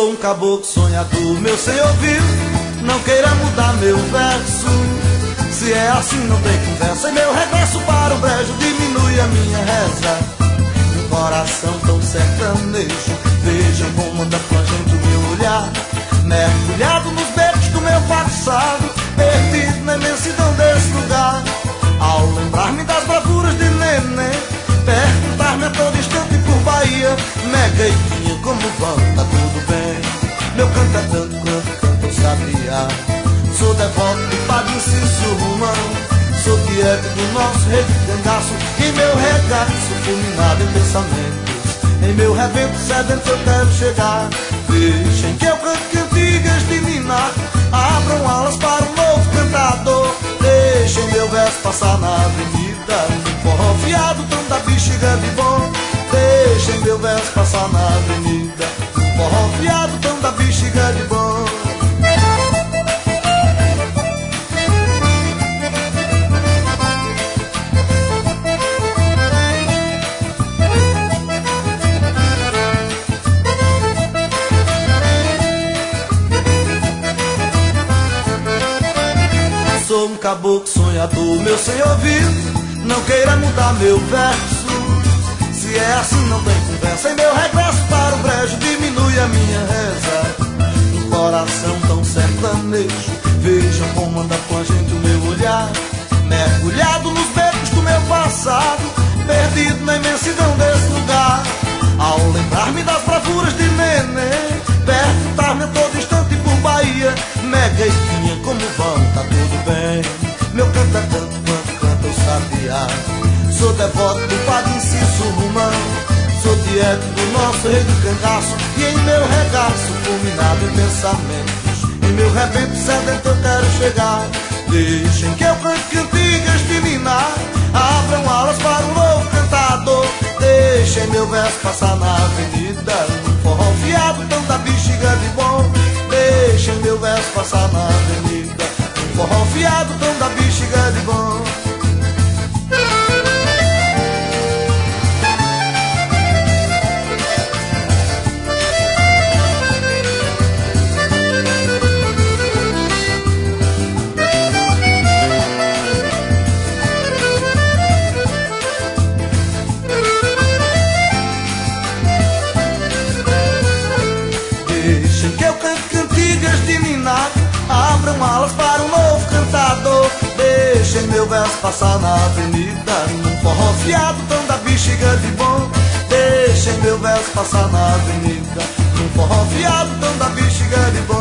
Sou um caboclo sonhador, meu senhor viu, não queira mudar meu verso. Se é assim não tem conversa, e meu regresso para o brejo diminui a minha reza. Um coração tão sertanejo, vejam como anda plangendo o meu olhar, mergulhado nos becos do meu passado, perdido na imensidão desse lugar. Ao lembrar-me das bravuras de neném, perguntar-me a todo instante por Bahia, negreitinha, como vão, tá tudo bem? Meu canto é tanto quanto canta o sabiá. Sou devoto do padre Cício Romão, sou tiete do nosso rei de cangaço, e meu regaço fulminado em pensamentos, em meu rebento sedento eu quero chegar. Deixem que eu cante cantigas de ninar, abram alas para um novo cantador. Deixem meu verso passar na avenida, um forró fiado tão da bexiga de bom. Deixem meu verso passar na avenida, um forró fiado tão da bexiga de bom. Sou um caboclo sonhador, meu senhor viu, não queira mudar meu verso. Se é assim não tem conversa, e meu regresso para o brejo diminui a minha reza. Um coração tão sertanejo, vejam como anda plangente o meu olhar, mergulhado nos becos do meu passado, perdido na imensidão desse lugar. Ao lembrar-me das bravuras de neném, perguntar-me a todo instante por Bahia, negreitinha, como vão, tá tudo bem? Meu canto é tanto quanto canta o sabiá. Sou devoto do padre Cício Romão, sou tiete do nosso rei do cangaço, e em meu regaço fulminado em pensamentos, em meu rebento sedento eu quero chegar. Deixem que eu cante cantigas de ninar, abram alas para um novo cantador. Deixem meu verso passar na avenida, um forró fiado tão da bexiga de bom. Deixem meu verso passar na avenida, um forró fiado tão da bexiga de bom. Deixem que eu cante cantigas de ninar, abram alas para um novo cantador. Deixem meu verso passar na avenida, num forró fiado tão da bexiga de bom. Deixem meu verso passar na avenida, num forró fiado tão da bexiga de bom.